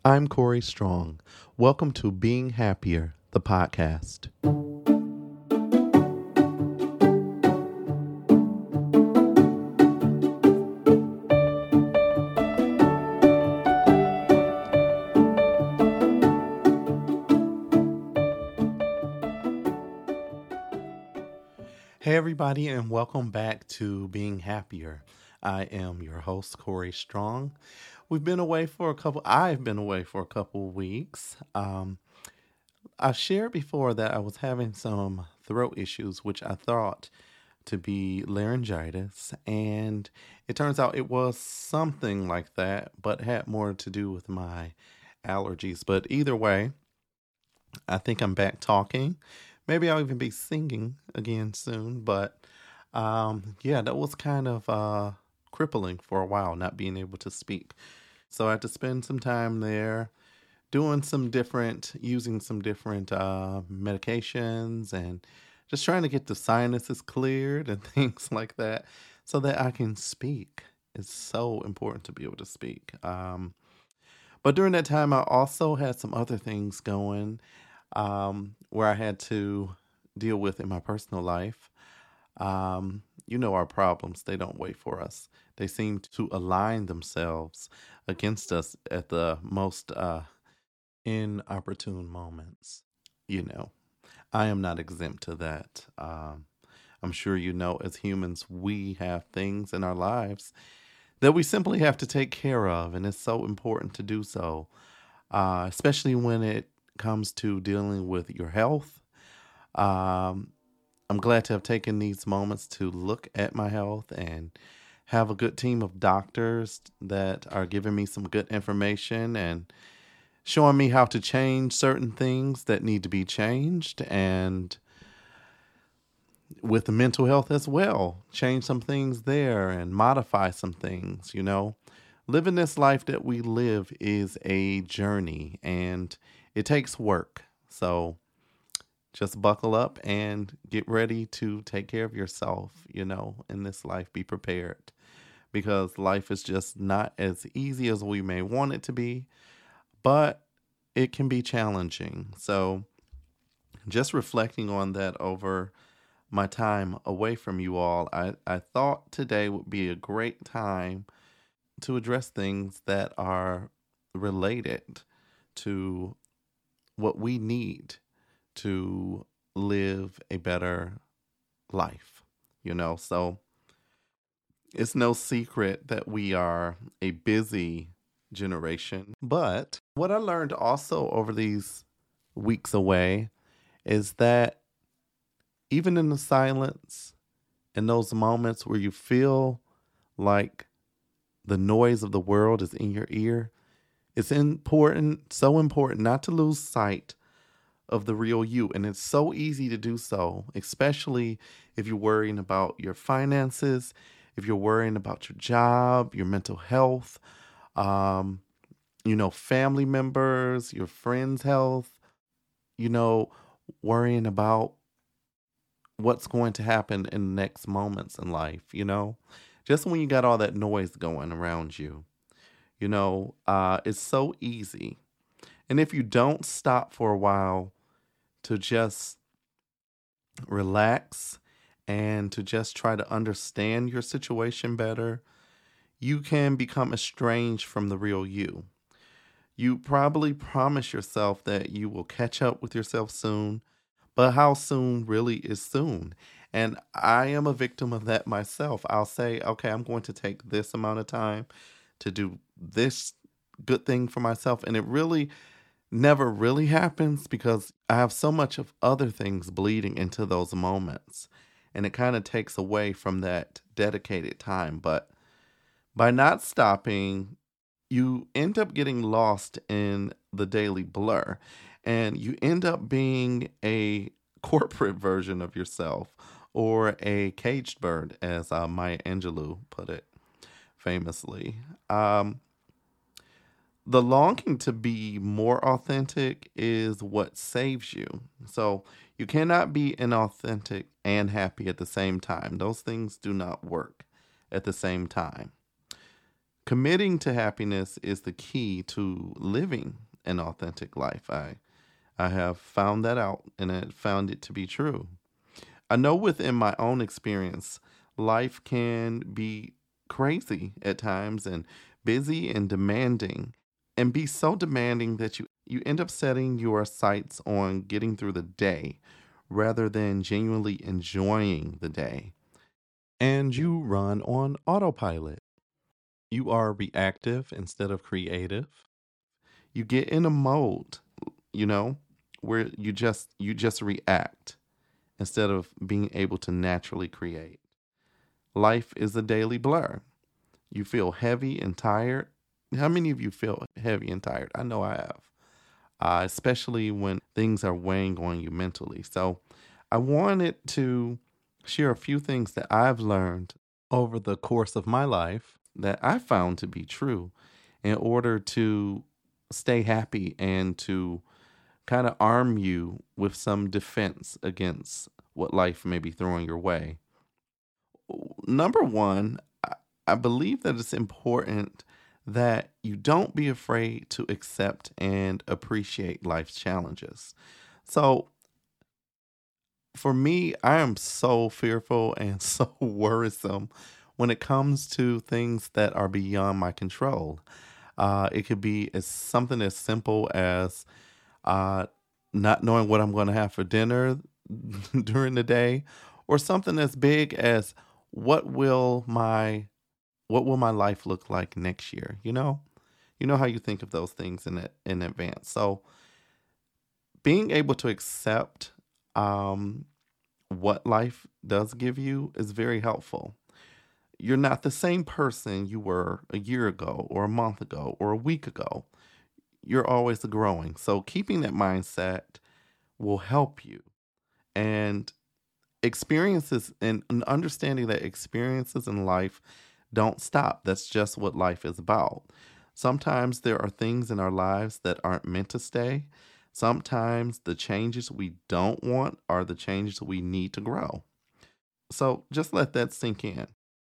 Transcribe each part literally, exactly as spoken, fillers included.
I'm Corey Strong. Welcome to Being Happier, the podcast. Hey, everybody, and welcome back to Being Happier. I am your host, Corey Strong. We've been away for a couple, I've been away for a couple weeks. Um, I shared before that I was having some throat issues, which I thought to be laryngitis, and it turns out it was something like that, but had more to do with my allergies. But either way, I think I'm back talking. Maybe I'll even be singing again soon, but um, yeah, that was kind of uh, crippling for a while, not being able to speak. So I had to spend some time there doing some different, using some different uh, medications and just trying to get the sinuses cleared and things like that so that I can speak. It's so important to be able to speak. Um, but during that time, I also had some other things going um, where I had to deal with in my personal life. Um, you know, our problems, they don't wait for us. They seem to align themselves against us at the most uh, inopportune moments. You know, I am not exempt to that. Um, I'm sure you know, as humans, we have things in our lives that we simply have to take care of, and it's so important to do so, uh, especially when it comes to dealing with your health. Um, I'm glad to have taken these moments to look at my health and have a good team of doctors that are giving me some good information and showing me how to change certain things that need to be changed, and with the mental health as well, change some things there and modify some things, you know. Living this life that we live is a journey and it takes work. So just buckle up and get ready to take care of yourself, you know, in this life. Be prepared because life is just not as easy as we may want it to be, but it can be challenging. So just reflecting on that over my time away from you all, I, I thought today would be a great time to address things that are related to what we need to live a better life, you know? So it's no secret that we are a busy generation. But what I learned also over these weeks away is that even in the silence, in those moments where you feel like the noise of the world is in your ear, it's important, so important not to lose sight of the real you. And it's so easy to do so, especially if you're worrying about your finances, if you're worrying about your job, your mental health, um, you know, family members, your friends' health, you know, worrying about what's going to happen in the next moments in life, you know, just when you got all that noise going around you, you know, uh, it's so easy. And if you don't stop for a while to just relax and to just try to understand your situation better, you can become estranged from the real you. You probably promise yourself that you will catch up with yourself soon, but how soon really is soon? And I am a victim of that myself. I'll say, okay, I'm going to take this amount of time to do this good thing for myself. And it really never really happens because I have so much of other things bleeding into those moments. And it kind of takes away from that dedicated time. But by not stopping, you end up getting lost in the daily blur. And you end up being a corporate version of yourself, or a caged bird, as uh, Maya Angelou put it famously. Um, the longing to be more authentic is what saves you. So you cannot be inauthentic and happy at the same time. Those things do not work at the same time. Committing to happiness is the key to living an authentic life. I I have found that out and I found it to be true. I know within my own experience, life can be crazy at times and busy and demanding, and be so demanding that you, you end up setting your sights on getting through the day rather than genuinely enjoying the day. And you run on autopilot. You are reactive instead of creative. You get in a mode, you know, where you just you just react instead of being able to naturally create. Life is a daily blur. You feel heavy and tired. How many of you feel heavy and tired? I know I have, uh, especially when things are weighing on you mentally. So I wanted to share a few things that I've learned over the course of my life that I found to be true in order to stay happy and to kind of arm you with some defense against what life may be throwing your way. Number one, I I believe that it's important that you don't be afraid to accept and appreciate life's challenges. So, for me, I am so fearful and so worrisome when it comes to things that are beyond my control. Uh, it could be as something as simple as uh, not knowing what I'm going to have for dinner during the day, or something as big as what will my what will my life look like next year? You know, you know how you think of those things in it in advance. So being able to accept um, what life does give you is very helpful. You're not the same person you were a year ago, or a month ago, or a week ago. You're always growing. So keeping that mindset will help you. And experiences and, and understanding that experiences in life don't stop. That's just what life is about. Sometimes there are things in our lives that aren't meant to stay. Sometimes the changes we don't want are the changes we need to grow. So just let that sink in.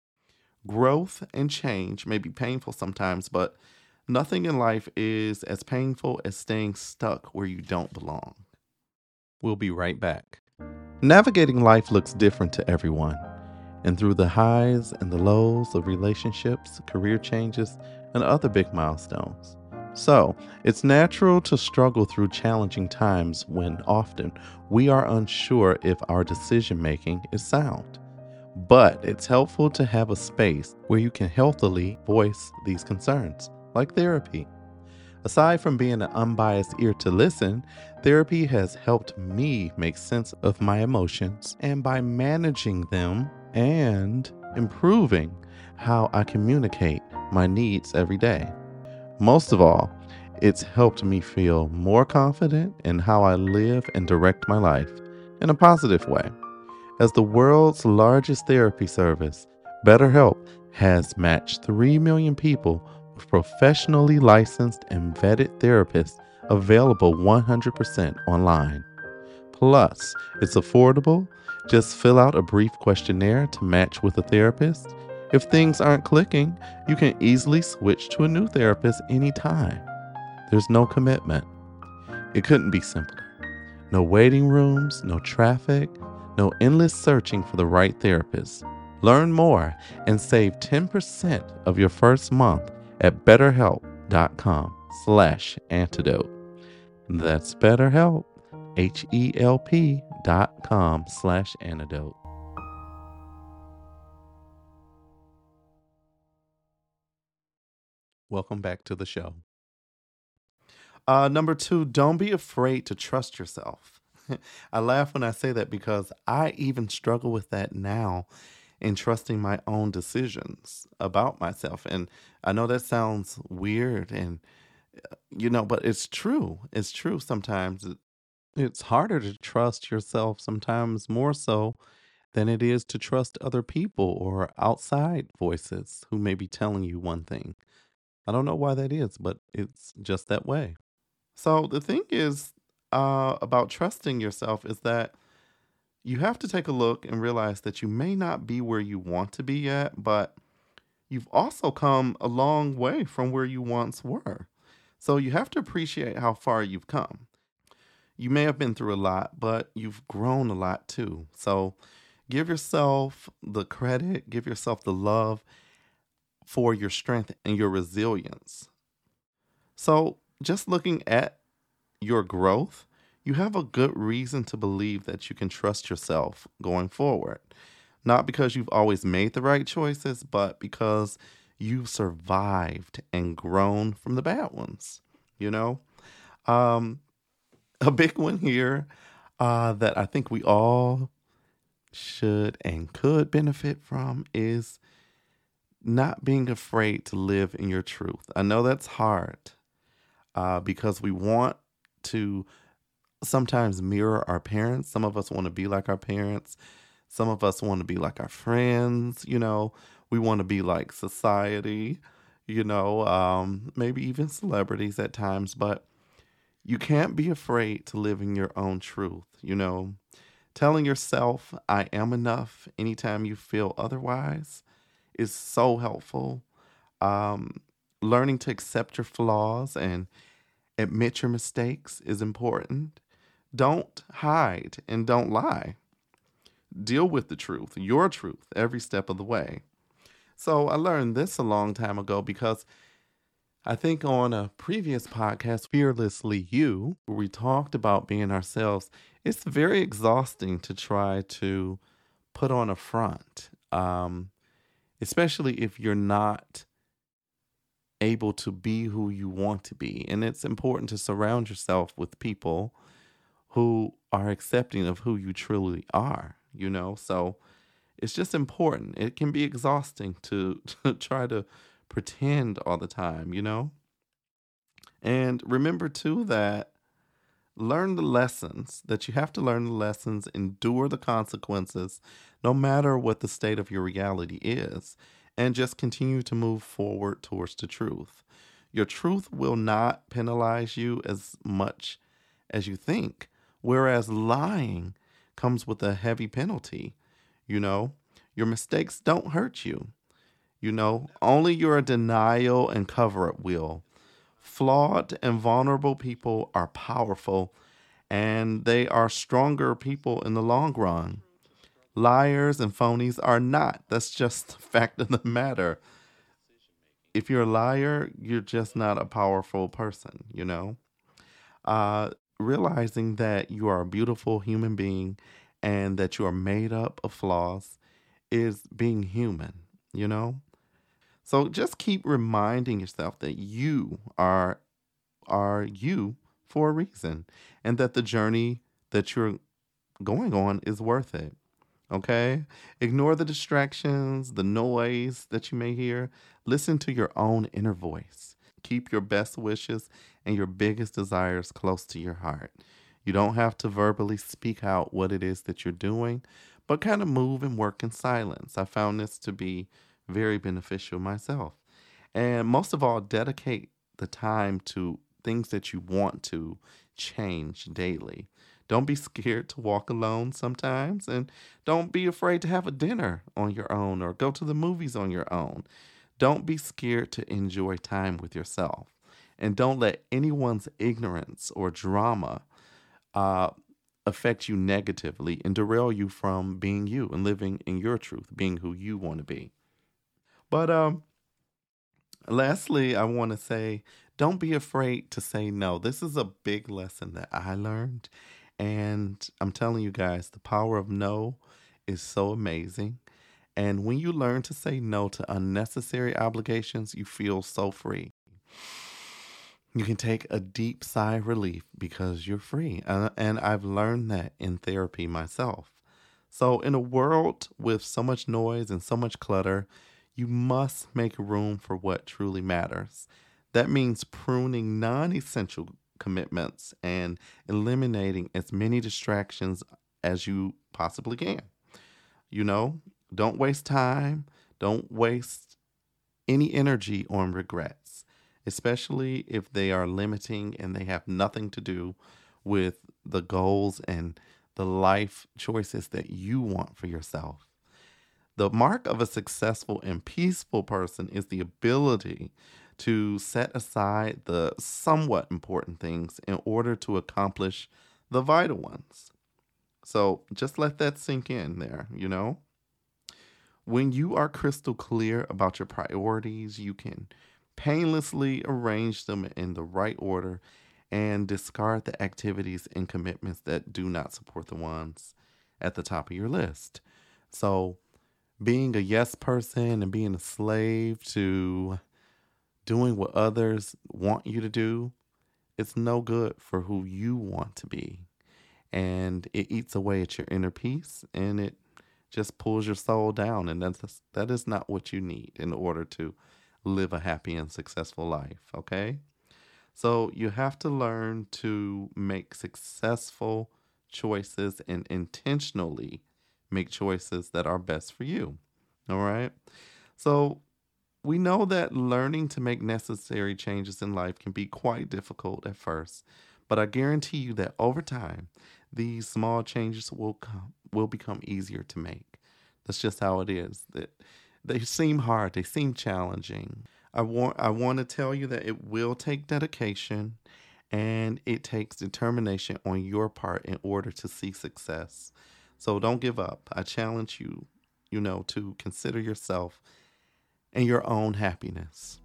Growth and change may be painful sometimes, but nothing in life is as painful as staying stuck where you don't belong. We'll be right back. Navigating life looks different to everyone, and through the highs and the lows of relationships, career changes, and other big milestones. So, it's natural to struggle through challenging times when often we are unsure if our decision making is sound. But it's helpful to have a space where you can healthily voice these concerns, like therapy. Aside from being an unbiased ear to listen, therapy has helped me make sense of my emotions, and by managing them and improving how I communicate my needs every day. Most of all, it's helped me feel more confident in how I live and direct my life in a positive way. As the world's largest therapy service, BetterHelp has matched three million people with professionally licensed and vetted therapists available one hundred percent online. Plus, it's affordable. Just fill out a brief questionnaire to match with a therapist. If things aren't clicking, you can easily switch to a new therapist anytime. There's no commitment. It couldn't be simpler. No waiting rooms, no traffic, no endless searching for the right therapist. Learn more and save ten percent of your first month at betterhelp.com slash antidote. That's BetterHelp, H-E-L-P dot com slash antidote. Welcome back to the show. Uh, number two, don't be afraid to trust yourself. I laugh when I say that because I even struggle with that now in trusting my own decisions about myself. And I know that sounds weird and, you know, but it's true. It's true sometimes. It's harder to trust yourself sometimes more so than it is to trust other people or outside voices who may be telling you one thing. I don't know why that is, but it's just that way. So the thing is uh, about trusting yourself is that you have to take a look and realize that you may not be where you want to be yet, but you've also come a long way from where you once were. So you have to appreciate how far you've come. You may have been through a lot, but you've grown a lot too. So give yourself the credit, give yourself the love for your strength and your resilience. So just looking at your growth, you have a good reason to believe that you can trust yourself going forward. Not because you've always made the right choices, but because you've survived and grown from the bad ones. You know, um, a big one here uh, that I think we all should and could benefit from is not being afraid to live in your truth. I know that's hard uh, because we want to sometimes mirror our parents. Some of us want to be like our parents. Some of us want to be like our friends. You know, we want to be like society, you know, um, maybe even celebrities at times. But you can't be afraid to live in your own truth, you know. Telling yourself, I am enough anytime you feel otherwise is so helpful. Um, Learning to accept your flaws and admit your mistakes is important. Don't hide and don't lie. Deal with the truth, your truth, every step of the way. So I learned this a long time ago because I think on a previous podcast, Fearlessly You, where we talked about being ourselves, it's very exhausting to try to put on a front, um, especially if you're not able to be who you want to be. And it's important to surround yourself with people who are accepting of who you truly are, you know? So it's just important. It can be exhausting to, to try to pretend all the time, you know? And remember too that learn the lessons, that you have to learn the lessons, endure the consequences, no matter what the state of your reality is, and just continue to move forward towards the truth. Your truth will not penalize you as much as you think, whereas lying comes with a heavy penalty. You know, your mistakes don't hurt you. You know, only your denial and cover up will. Flawed and vulnerable people are powerful and they are stronger people in the long run. Liars and phonies are not. That's just the fact of the matter. If you're a liar, you're just not a powerful person, you know? Uh, Realizing that you are a beautiful human being and that you are made up of flaws is being human, you know? So just keep reminding yourself that you are are you for a reason and that the journey that you're going on is worth it. Okay? Ignore the distractions, the noise that you may hear. Listen to your own inner voice. Keep your best wishes and your biggest desires close to your heart. You don't have to verbally speak out what it is that you're doing, but kind of move and work in silence. I found this to be very beneficial myself. And most of all, dedicate the time to things that you want to change daily. Don't be scared to walk alone sometimes, and don't be afraid to have a dinner on your own or go to the movies on your own. Don't be scared to enjoy time with yourself. And don't let anyone's ignorance or drama uh, affect you negatively and derail you from being you and living in your truth, being who you want to be. But um, lastly, I want to say, don't be afraid to say no. This is a big lesson that I learned. And I'm telling you guys, the power of no is so amazing. And when you learn to say no to unnecessary obligations, you feel so free. You can take a deep sigh of relief because you're free. Uh, and I've learned that in therapy myself. So, in a world with so much noise and so much clutter, you must make room for what truly matters. That means pruning non essential commitments and eliminating as many distractions as you possibly can. You know, don't waste time, don't waste any energy on regrets, especially if they are limiting and they have nothing to do with the goals and the life choices that you want for yourself. The mark of a successful and peaceful person is the ability to set aside the somewhat important things in order to accomplish the vital ones. So just let that sink in there, you know? When you are crystal clear about your priorities, you can painlessly arrange them in the right order and discard the activities and commitments that do not support the ones at the top of your list. So, being a yes person and being a slave to doing what others want you to do, it's no good for who you want to be. And it eats away at your inner peace, and it just pulls your soul down. And that's, that is not what you need in order to live a happy and successful life, okay? So you have to learn to make successful choices and intentionally make choices that are best for you, all right? So we know that learning to make necessary changes in life can be quite difficult at first, but I guarantee you that over time, these small changes will come, will become easier to make. That's just how it is. That they seem hard, they seem challenging. I want I want to tell you that it will take dedication and it takes determination on your part in order to see success. So don't give up. I challenge you, you know, to consider yourself and your own happiness.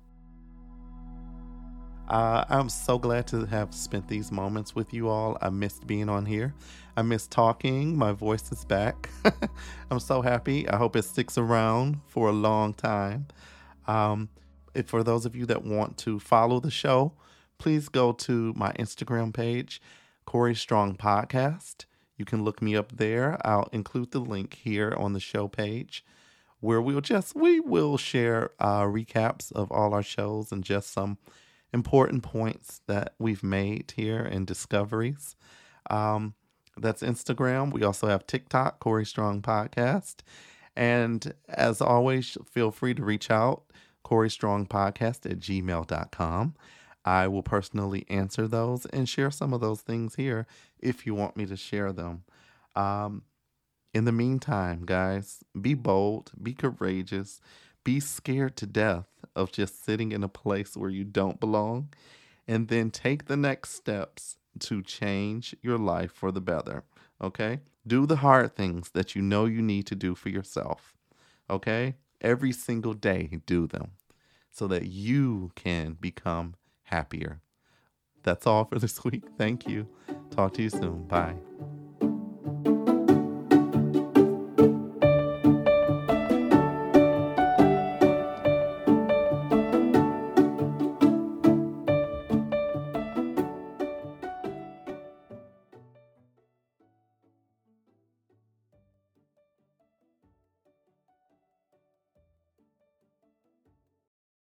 Uh, I'm so glad to have spent these moments with you all. I missed being on here. I missed talking. My voice is back. I'm so happy. I hope it sticks around for a long time. Um, if, for those of you that want to follow the show, please go to my Instagram page, Corey Strong Podcast. You can look me up there. I'll include the link here on the show page, where we'll just we will share uh, recaps of all our shows and just some important points that we've made here and discoveries. Um, that's Instagram. We also have TikTok, Corey Strong Podcast. And as always, feel free to reach out, Corey Strong Podcast at gmail dot com. I will personally answer those and share some of those things here if you want me to share them. Um, in the meantime, guys, be bold, be courageous, be scared to death of just sitting in a place where you don't belong, and then take the next steps to change your life for the better, okay? Do the hard things that you know you need to do for yourself, okay? Every single day, do them so that you can become happier. That's all for this week. Thank you. Talk to you soon. Bye.